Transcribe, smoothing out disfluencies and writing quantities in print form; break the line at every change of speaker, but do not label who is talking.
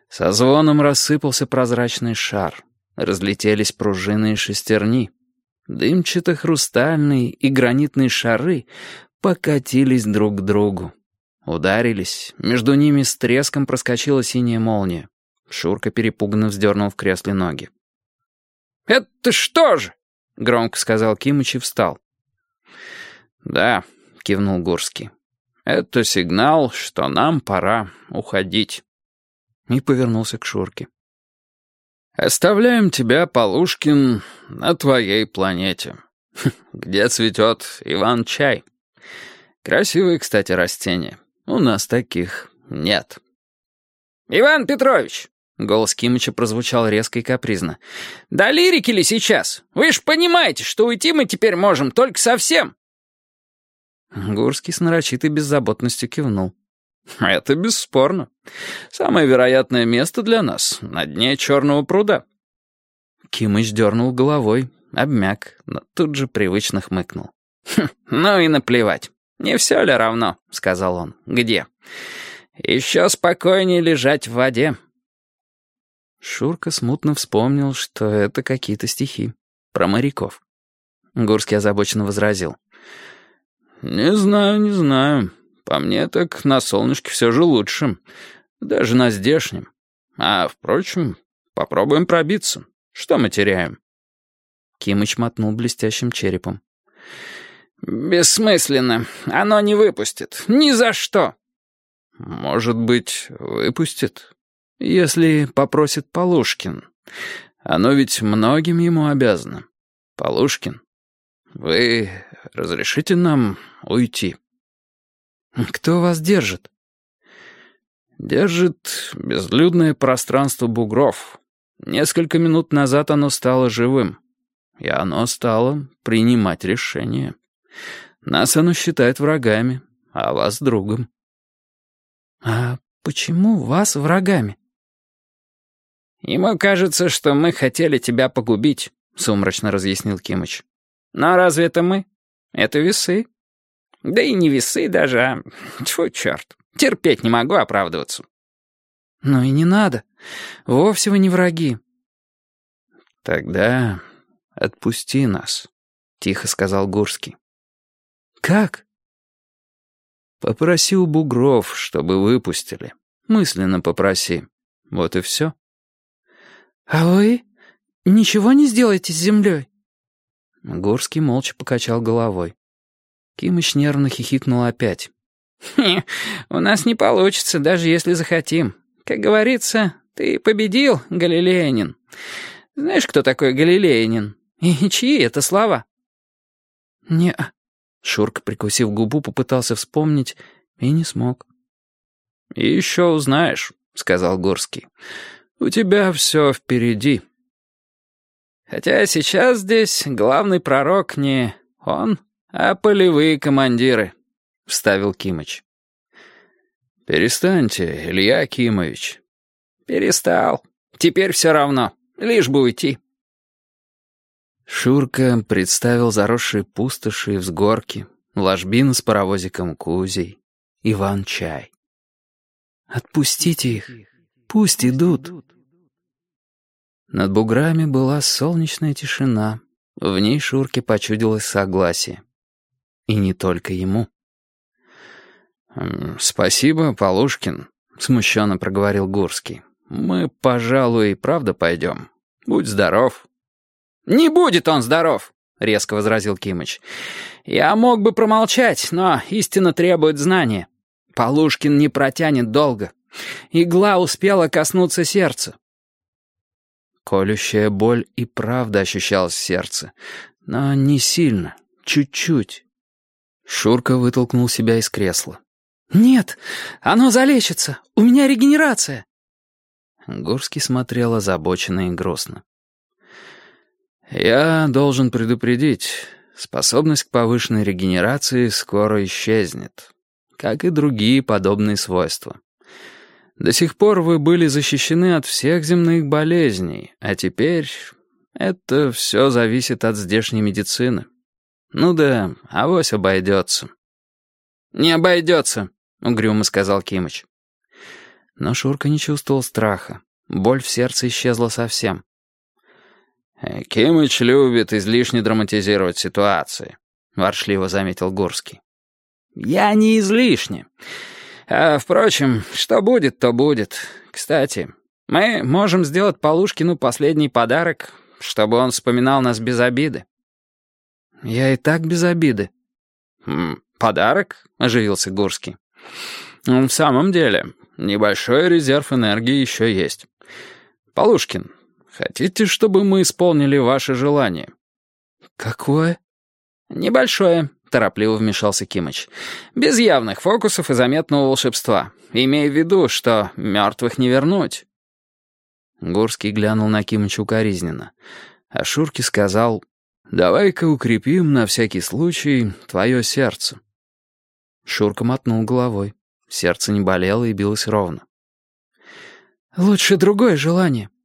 Со звоном рассыпался прозрачный шар. Разлетелись пружины и шестерни. Дымчато-хрустальные и гранитные шары покатились друг к другу. Ударились, между ними с треском проскочила синяя молния. Шурка перепуганно вздернул в кресле ноги. «Это что же?» — громко сказал Кимыч и встал. «Да», — кивнул Гурский, — «это сигнал, что нам пора уходить». И повернулся к Шурке. «Оставляем тебя, Полушкин, на твоей планете, где цветет Иван-чай. Красивые, кстати, растения. У нас таких нет».
«Иван Петрович!» — голос Кимыча прозвучал резко и капризно. «Да лирики ли сейчас? Вы ж понимаете, что уйти мы теперь можем только совсем!»
Гурский с нарочитой беззаботностью кивнул. «Это бесспорно. Самое вероятное место для нас — на дне Черного пруда». Кимыч дернул головой, обмяк, но тут же привычно хмыкнул.
«Ну и наплевать. Не все ли равно?» — сказал он. «Где? Еще спокойнее лежать в воде».
Шурка смутно вспомнил, что это какие-то стихи про моряков. Гурский озабоченно возразил. «Не знаю, не знаю. По мне так на солнышке все же лучше. Даже на здешнем. А, впрочем, попробуем пробиться. Что мы теряем?» Кимыч мотнул блестящим черепом.
«Бессмысленно. Оно не выпустит. Ни за что».
«Может быть, выпустит, если попросит Полушкин. Оно ведь многим ему обязано. Полушкин, вы разрешите нам уйти?» «Кто вас держит?» «Держит безлюдное пространство бугров. Несколько минут назад оно стало живым, и оно стало принимать решения. Нас оно считает врагами, а вас другом». «А почему вас врагами?»
«Ему кажется, что мы хотели тебя погубить», — сумрачно разъяснил Кимыч. «Но разве это мы? Это весы. Да и не весы даже, а... Тьфу, черт. Терпеть не могу оправдываться».
«Ну и не надо. Вовсе вы не враги». «Тогда отпусти нас», — тихо сказал Гурский. «Как?» «Попроси у бугров, чтобы выпустили. Мысленно попроси. Вот и все».
«А вы ничего не сделаете с землей?»
Гурский молча покачал головой. Кимыч нервно хихикнул опять.
«У нас не получится, даже если захотим. Как говорится, ты победил, Галилеянин. Знаешь, кто такой Галилеянин? И чьи это слова?»
«Не-а».
Шурка, прикусив губу, попытался вспомнить и не смог. «И еще узнаешь», — сказал Гурский. «У тебя все впереди».
«Хотя сейчас здесь главный пророк не он, а полевые командиры», — вставил Кимыч.
«Перестаньте, Илья Кимович».
«Перестал. Теперь все равно. Лишь бы уйти».
Шурка представил заросшие пустоши и взгорки, ложбину с паровозиком Кузей, Иван-чай. «Отпустите их, пусть идут». Над буграми была солнечная тишина, в ней Шурке почудилось согласие. И не только ему. «Спасибо, Полушкин», — смущенно проговорил Гурский. «Мы, пожалуй, и правда пойдем. Будь здоров».
«Не будет он здоров», — резко возразил Кимыч. «Я мог бы промолчать, но истина требует знания. Полушкин не протянет долго. Игла успела коснуться сердца».
Колющая боль и правда ощущалась в сердце, но не сильно, чуть-чуть. Шурка вытолкнул себя из кресла.
«Нет, оно залечится. У меня регенерация».
Гурский смотрел озабоченно и грустно. «Я должен предупредить, способность к повышенной регенерации скоро исчезнет, как и другие подобные свойства. До сих пор вы были защищены от всех земных болезней, а теперь это все зависит от здешней медицины. Ну да, авось обойдется».
«Не обойдется», — угрюмо сказал Кимыч.
Но Шурка не чувствовал страха. Боль в сердце исчезла совсем.
«Кимыч любит излишне драматизировать ситуации», — ворчливо заметил Гурский. «Я не излишне. Впрочем, что будет, то будет. Кстати, мы можем сделать Полушкину последний подарок, чтобы он вспоминал нас без обиды».
«Я и так без обиды».
«Подарок?» — оживился Гурский. «В самом деле, небольшой резерв энергии еще есть. Полушкин, хотите, чтобы мы исполнили ваше желание?»
«Какое?»
«Небольшое», — торопливо вмешался Кимыч. «Без явных фокусов и заметного волшебства. Имея в виду, что мертвых не вернуть».
Гурский глянул на Кимыча укоризненно, а Шурке сказал: «Давай-ка укрепим на всякий случай твое сердце». Шурка мотнул головой. Сердце не болело и билось ровно.
«Лучше другое желание»,